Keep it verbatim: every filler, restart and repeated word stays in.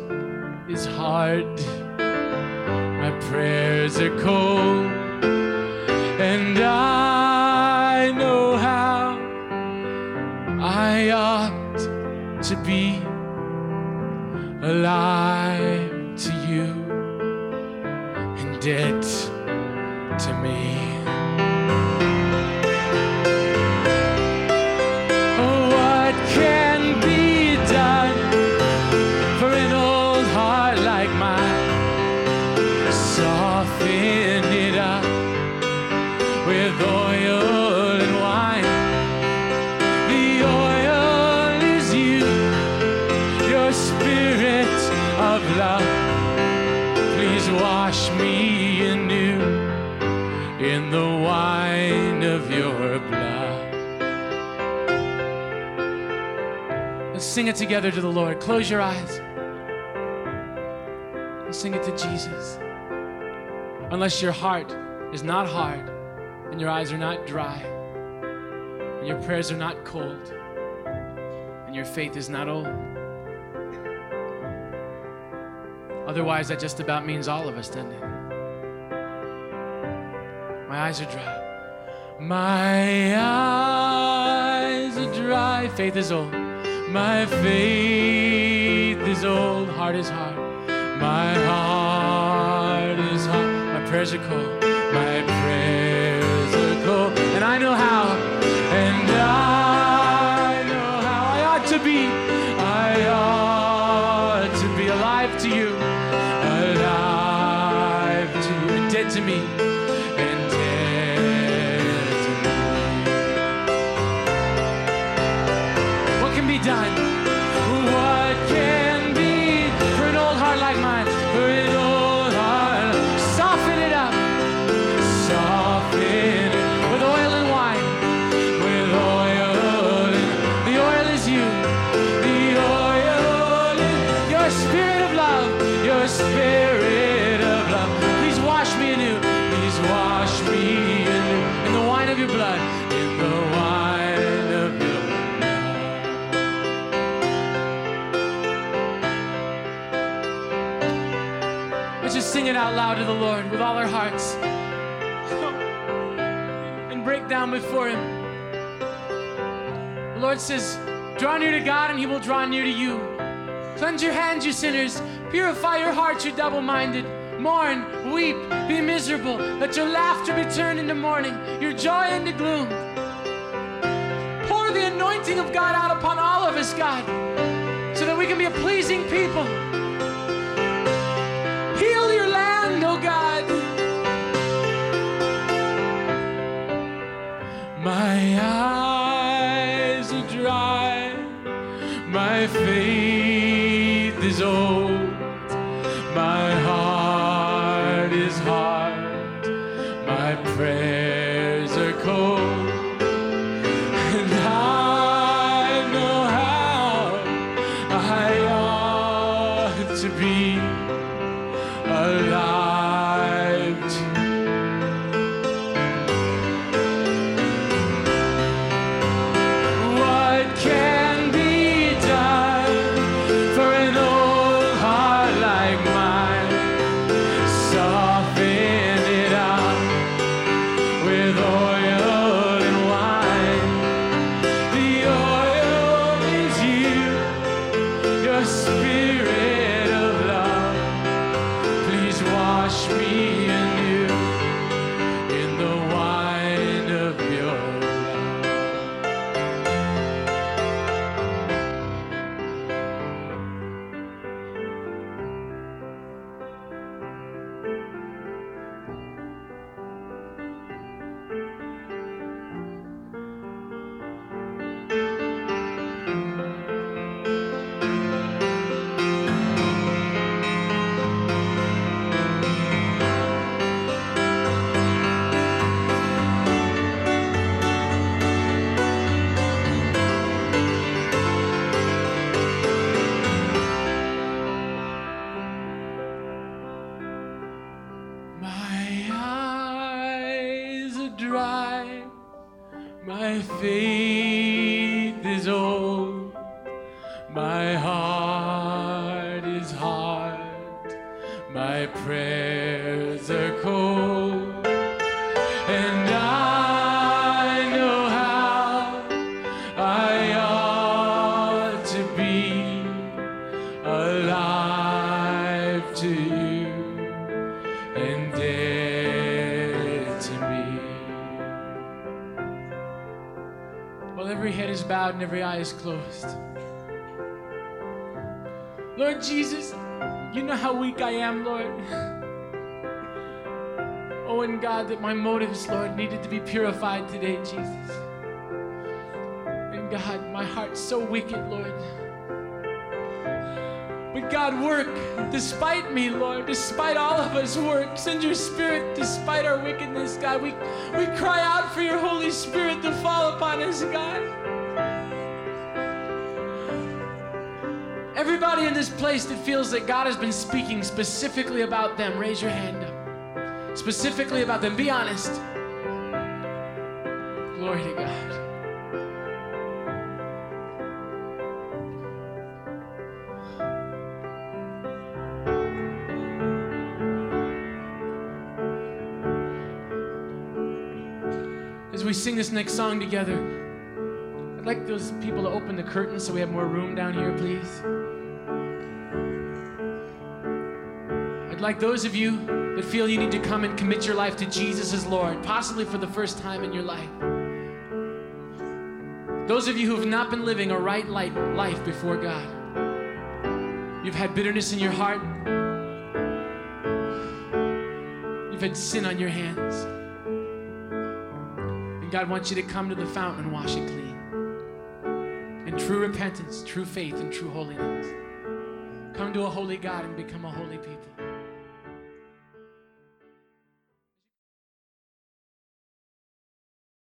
is hard. My prayers are cold. And I know how I ought to be alive to you and dead to me. Oh, what can be done for an old heart like mine? Soften it up with oil and wine. The oil is you, your spirit of love. Please wash me anew in the wine of your blood. Let's sing it together to the Lord. Close your eyes and sing it to Jesus. Unless your heart is not hard and your eyes are not dry and your prayers are not cold and your faith is not old. Otherwise, that just about means all of us, doesn't it? My eyes are dry. My eyes are dry. Faith is old. My faith is old. Heart is hard. My heart is hard. My prayers are cold. My prayers are cold. And I know how. And I know how I ought to be. I ought to be alive to you. Alive to you. And dead to me. And dead to me. What can be done? What can be for an old heart like mine? For an old heart, soften it up. Soften it with oil and wine. With oil and the oil is you. The oil is your spirit of love. Your spirit of love. Please wash me anew. Please wash me anew in the wine of your blood. In the wine of your Let's just sing it out loud to the Lord with all our hearts and break down before Him. The Lord says, draw near to God and He will draw near to you. Cleanse your hands, you sinners. Purify your hearts, you double-minded. Mourn, weep, be miserable. Let your laughter be turned into mourning, your joy into gloom. Pour the anointing of God out upon all of us, God, so that we can be a pleasing people. Heal your land, oh God. My eyes are dry. My faith is old. My heart is hard. My prayers are cold. And I know how I ought to be alive to what can be done for an old heart like mine? Soften it up with oil and wine. The oil is you, your spirit of love. Please wash my prayers are cold, and I know how I ought to be alive to you and dead to me. While every head is bowed and every eye is closed, Lord Jesus, you know how weak I am, Lord. Oh, and God, that my motives, Lord, needed to be purified today, Jesus. And God, my heart's so wicked, Lord. But God, work despite me, Lord, despite all of us, work. Send your Spirit despite our wickedness, God. We, we cry out for your Holy Spirit to fall upon us, God. Everybody in this place that feels that God has been speaking specifically about them, raise your hand up. Specifically about them, be honest. Glory to God. As we sing this next song together, I'd like those people to open the curtains so we have more room down here, please. I'd like those of you that feel you need to come and commit your life to Jesus as Lord, possibly for the first time in your life. Those of you who have not been living a right life before God. You've had bitterness in your heart. You've had sin on your hands. And God wants you to come to the fountain and wash it clean. In true repentance, true faith, and true holiness. Come to a holy God and become a holy people.